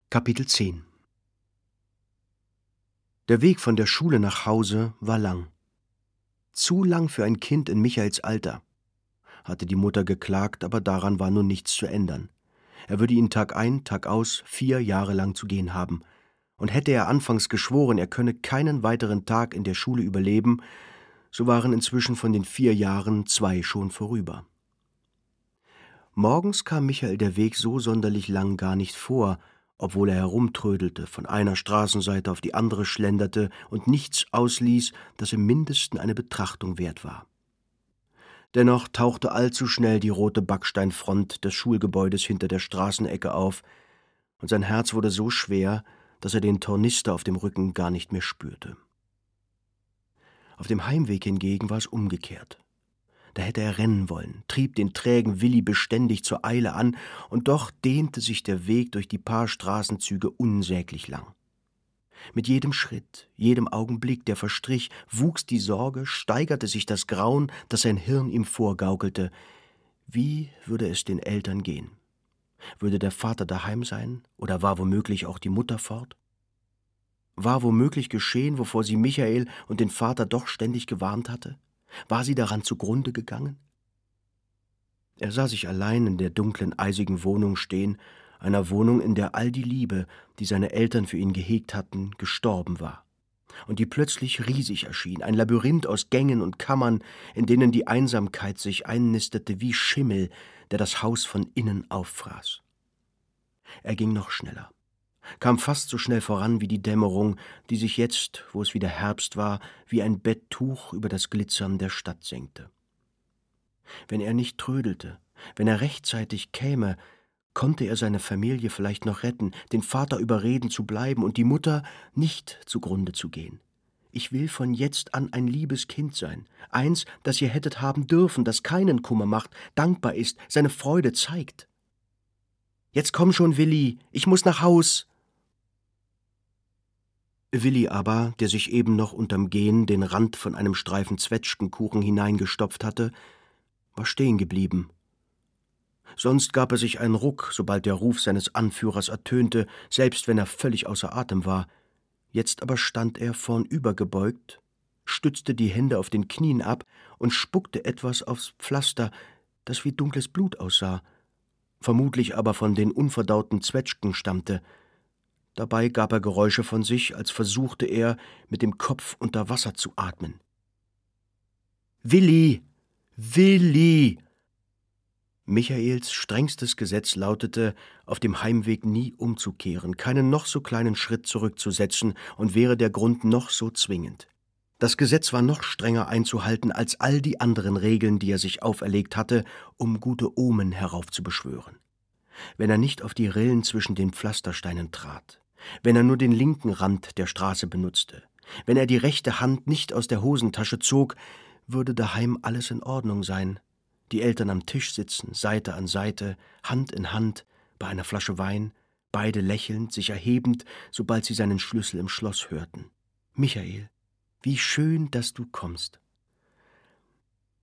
Kapitel 10. Der Weg von der Schule nach Hause war lang. Zu lang für ein Kind in Michaels Alter, hatte die Mutter geklagt, aber daran war nun nichts zu ändern. Er würde ihn Tag ein, Tag aus 4 Jahre lang zu gehen haben. Und hätte er anfangs geschworen, er könne keinen weiteren Tag in der Schule überleben, so waren inzwischen von den 4 Jahren 2 schon vorüber. Morgens kam Michael der Weg so sonderlich lang gar nicht vor, obwohl er herumtrödelte, von einer Straßenseite auf die andere schlenderte und nichts ausließ, das im Mindesten eine Betrachtung wert war. Dennoch tauchte allzu schnell die rote Backsteinfront des Schulgebäudes hinter der Straßenecke auf, und sein Herz wurde so schwer, dass er den Tornister auf dem Rücken gar nicht mehr spürte. Auf dem Heimweg hingegen war es umgekehrt. Da hätte er rennen wollen, trieb den trägen Willi beständig zur Eile an, und doch dehnte sich der Weg durch die paar Straßenzüge unsäglich lang. Mit jedem Schritt, jedem Augenblick, der verstrich, wuchs die Sorge, steigerte sich das Grauen, das sein Hirn ihm vorgaukelte. Wie würde es den Eltern gehen? Würde der Vater daheim sein, oder war womöglich auch die Mutter fort? War womöglich geschehen, wovor sie Michael und den Vater doch ständig gewarnt hatte? War sie daran zugrunde gegangen? Er sah sich allein in der dunklen, eisigen Wohnung stehen, einer Wohnung, in der all die Liebe, die seine Eltern für ihn gehegt hatten, gestorben war, und die plötzlich riesig erschien, ein Labyrinth aus Gängen und Kammern, in denen die Einsamkeit sich einnistete wie Schimmel, der das Haus von innen auffraß. Er ging noch schneller, kam fast so schnell voran wie die Dämmerung, die sich jetzt, wo es wieder Herbst war, wie ein Betttuch über das Glitzern der Stadt senkte. Wenn er nicht trödelte, wenn er rechtzeitig käme, konnte er seine Familie vielleicht noch retten, den Vater überreden zu bleiben und die Mutter nicht zugrunde zu gehen. Ich will von jetzt an ein liebes Kind sein, eins, das ihr hättet haben dürfen, das keinen Kummer macht, dankbar ist, seine Freude zeigt. »Jetzt komm schon, Willi, ich muss nach Haus!« Willi aber, der sich eben noch unterm Gehen den Rand von einem Streifen Zwetschgenkuchen hineingestopft hatte, war stehen geblieben. Sonst gab er sich einen Ruck, sobald der Ruf seines Anführers ertönte, selbst wenn er völlig außer Atem war. Jetzt aber stand er vornübergebeugt, stützte die Hände auf den Knien ab und spuckte etwas aufs Pflaster, das wie dunkles Blut aussah, vermutlich aber von den unverdauten Zwetschgen stammte. Dabei gab er Geräusche von sich, als versuchte er, mit dem Kopf unter Wasser zu atmen. »Willi! Willi!« Michaels strengstes Gesetz lautete, auf dem Heimweg nie umzukehren, keinen noch so kleinen Schritt zurückzusetzen, und wäre der Grund noch so zwingend. Das Gesetz war noch strenger einzuhalten als all die anderen Regeln, die er sich auferlegt hatte, um gute Omen heraufzubeschwören. Wenn er nicht auf die Rillen zwischen den Pflastersteinen trat, wenn er nur den linken Rand der Straße benutzte, wenn er die rechte Hand nicht aus der Hosentasche zog, würde daheim alles in Ordnung sein. Die Eltern am Tisch sitzen, Seite an Seite, Hand in Hand, bei einer Flasche Wein, beide lächelnd, sich erhebend, sobald sie seinen Schlüssel im Schloss hörten. »Michael, wie schön, dass du kommst!«